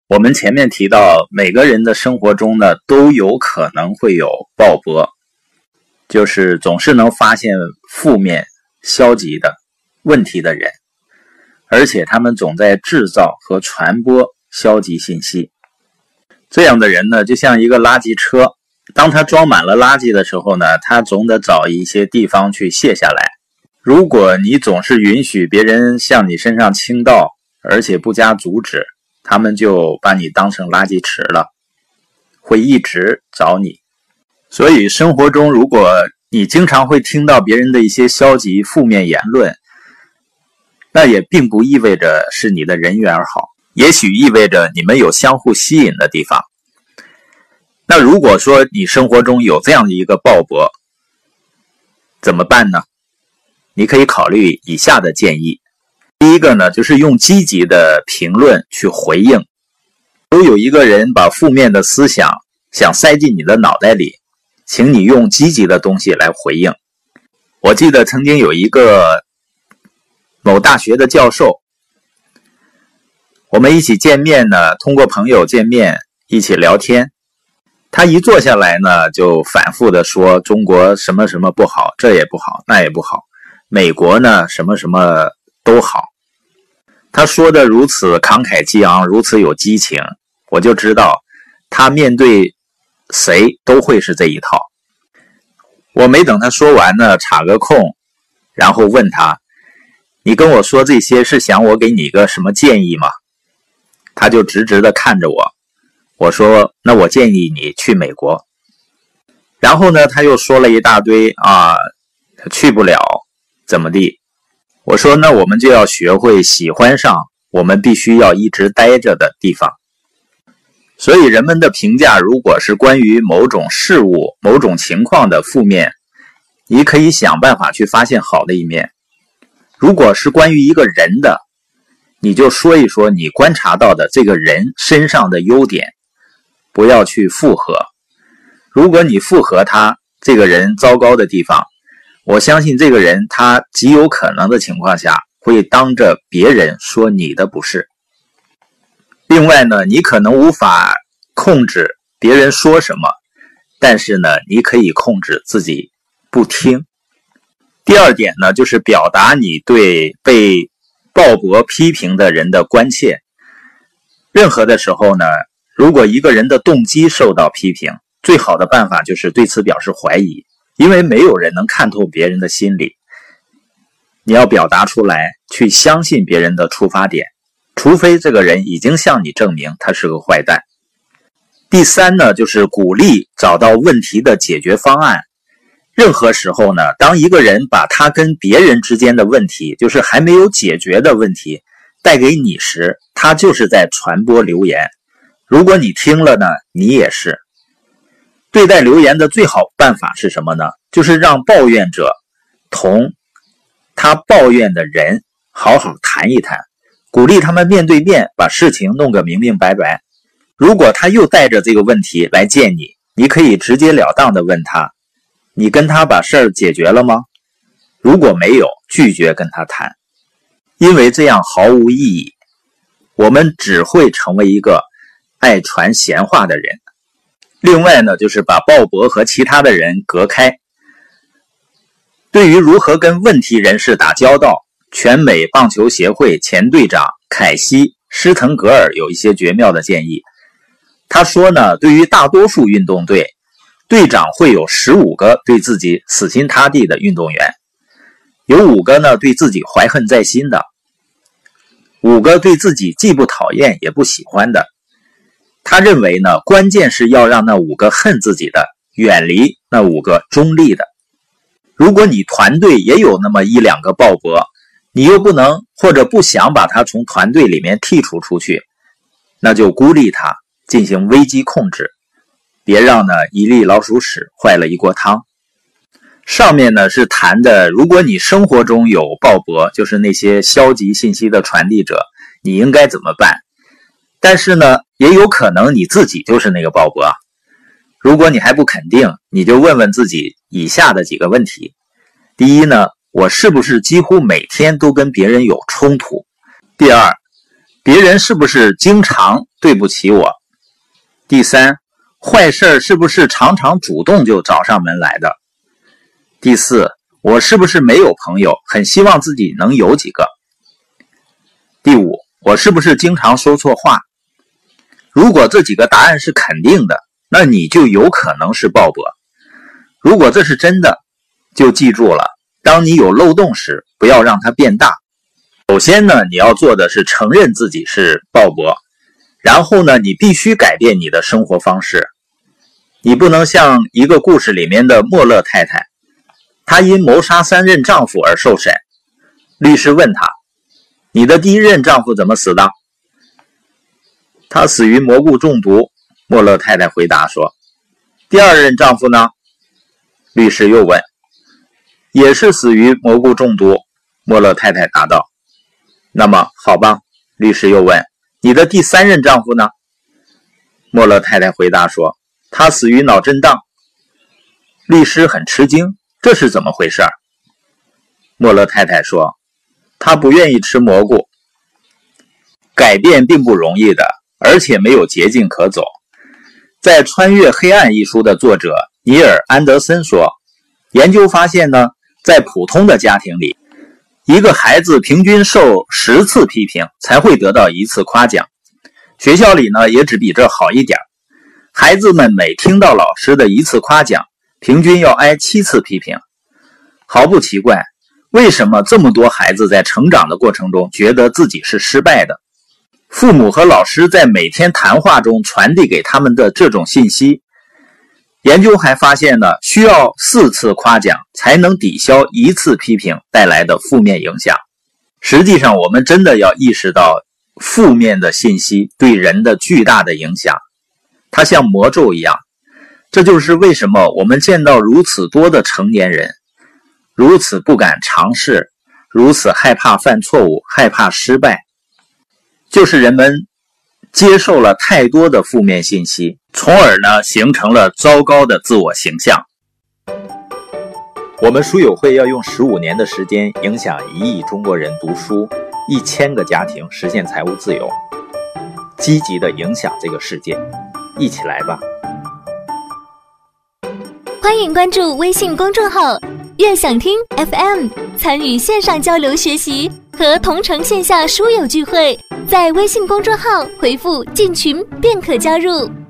我们前面提到，每个人的生活中呢，都有可能会有鲍勃，就是总是能发现负面、消极的问题的人，而且他们总在制造和传播消极信息。这样的人呢，就像一个垃圾车，当他装满了垃圾的时候呢，他总得找一些地方去卸下来。如果你总是允许别人向你身上倾倒，而且不加阻止，他们就把你当成垃圾池了，会一直找你。所以生活中，如果你经常会听到别人的一些消极负面言论，那也并不意味着是你的人缘好，也许意味着你们有相互吸引的地方。那如果说你生活中有这样的一个鲍勃，怎么办呢？你可以考虑以下的建议。第一个呢，就是用积极的评论去回应。如果有一个人把负面的思想想塞进你的脑袋里，请你用积极的东西来回应。我记得曾经有一个某大学的教授，我们一起见面呢，通过朋友见面一起聊天，他一坐下来呢，就反复的说中国什么什么不好，这也不好，那也不好，美国呢什么什么都好。他说的如此慷慨激昂，如此有激情，我就知道他面对谁都会是这一套。我没等他说完呢，插个空，然后问他，你跟我说这些是想我给你个什么建议吗？他就直直的看着我，我说那我建议你去美国。然后呢，他又说了一大堆去不了怎么地。我说那我们就要学会喜欢上我们必须要一直待着的地方。所以人们的评价如果是关于某种事物、某种情况的负面，你可以想办法去发现好的一面。如果是关于一个人的，你就说一说你观察到的这个人身上的优点，不要去附和。如果你附和他这个人糟糕的地方，我相信这个人他极有可能的情况下会当着别人说你的不是。另外呢，你可能无法控制别人说什么，但是呢，你可以控制自己不听。第二点呢，就是表达你对被鲍勃批评的人的关切。任何的时候呢，如果一个人的动机受到批评，最好的办法就是对此表示怀疑，因为没有人能看透别人的心理。你要表达出来，去相信别人的出发点，除非这个人已经向你证明他是个坏蛋。第三呢，就是鼓励找到问题的解决方案。任何时候呢，当一个人把他跟别人之间的问题，就是还没有解决的问题带给你时，他就是在传播流言。如果你听了呢，你也是。对待流言的最好办法是什么呢？就是让抱怨者同他抱怨的人好好谈一谈，鼓励他们面对面把事情弄个明明白白。如果他又带着这个问题来见你，你可以直截了当地问他，你跟他把事儿解决了吗？如果没有，拒绝跟他谈，因为这样毫无意义。我们只会成为一个爱传闲话的人。另外呢，就是把鲍勃和其他的人隔开。对于如何跟问题人士打交道，全美棒球协会前队长凯西·施滕格尔有一些绝妙的建议。他说呢，对于大多数运动队，队长会有15个对自己死心塌地的运动员，有5个呢对自己怀恨在心的，5个对自己既不讨厌也不喜欢的。他认为呢，关键是要让那5个恨自己的远离那5个中立的。如果你团队也有那么1-2个鲍勃，你又不能或者不想把他从团队里面剔除出去，那就孤立他，进行危机控制，别让呢一粒老鼠屎坏了一锅汤。上面呢是谈的，如果你生活中有鲍勃，就是那些消极信息的传递者，你应该怎么办？但是呢，也有可能你自己就是那个鲍勃。如果你还不肯定，你就问问自己以下的几个问题。第一呢，我是不是几乎每天都跟别人有冲突？第二， 别人是不是经常对不起我？第三，坏事是不是常常主动就找上门来的？第四，我是不是没有朋友，很希望自己能有几个？第五，我是不是经常说错话？如果这几个答案是肯定的，那你就有可能是鲍勃。如果这是真的，就记住了，当你有漏洞时，不要让它变大。首先呢，你要做的是承认自己是鲍勃，然后呢，你必须改变你的生活方式。你不能像一个故事里面的莫勒太太，她因谋杀3任丈夫而受审。律师问她，你的第一任丈夫怎么死的？他死于蘑菇中毒，莫勒太太回答说。第二任丈夫呢？律师又问。也是死于蘑菇中毒，莫勒太太答道。那么好吧，律师又问，你的第三任丈夫呢？莫勒太太回答说，他死于脑震荡。律师很吃惊，这是怎么回事？莫勒太太说，他不愿意吃蘑菇。改变并不容易的，而且没有捷径可走。在《穿越黑暗》一书的作者尼尔·安德森说，研究发现呢，在普通的家庭里，一个孩子平均受10次批评才会得到1次夸奖。学校里呢，也只比这好一点。孩子们每听到老师的1次夸奖，平均要挨7次批评。毫不奇怪，为什么这么多孩子在成长的过程中觉得自己是失败的？父母和老师在每天谈话中传递给他们的这种信息，研究还发现呢，需要4次夸奖才能抵消1次批评带来的负面影响。实际上，我们真的要意识到负面的信息对人的巨大的影响，它像魔咒一样。这就是为什么我们见到如此多的成年人如此不敢尝试，如此害怕犯错误，害怕失败，就是人们接受了太多的负面信息，从而呢形成了糟糕的自我形象。我们书友会要用15年的时间影响1亿中国人读书，1000个家庭实现财务自由，积极的影响这个世界，一起来吧！ 欢迎关注微信公众号悦享听 FM， 参与线上交流学习和同城线下书友聚会，在微信公众号回复进群便可加入。